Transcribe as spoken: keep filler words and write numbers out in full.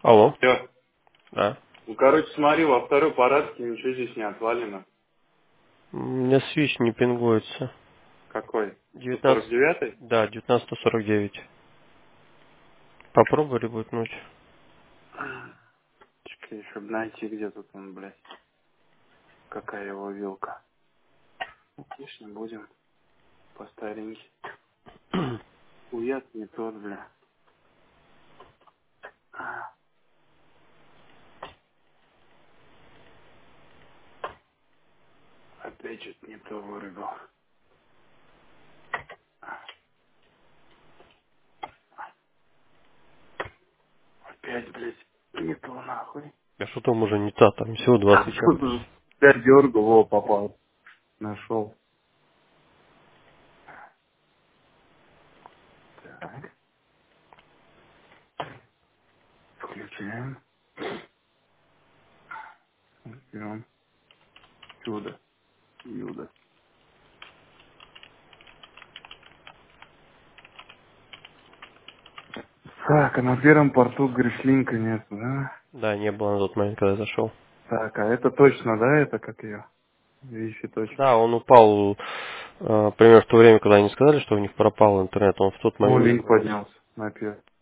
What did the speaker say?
Алло. Всё. Да. Ну, короче, смотри, во второй парадке ничего здесь не отвалено. У меня свич не пингуется. Какой? сто сорок девятнадцать. девятый? Да, девятнадцать сто сорок девять. Попробуй ребутнуть. Чекай, чтобы найти, где тут он, блядь. Какая его вилка. Видишь, не будем по старенький. Уят не тот, бля. А, Опять что-то не то вырубил. Опять, блядь, не то нахуй. А что там уже не та, там всего два А свеча. тут уже пять дергал, во, попал. Нашел. Так, включаем. Берем. Чудо. Юда. Так, а на первом порту гришлинка нет, да? Да, не было на тот момент, когда я зашел. Так, а это точно, да, это как ее? Вещи точно. Да, он упал, э, примерно в то время, когда они сказали, что у них пропал интернет, он в тот О, момент линк поднялся на первый.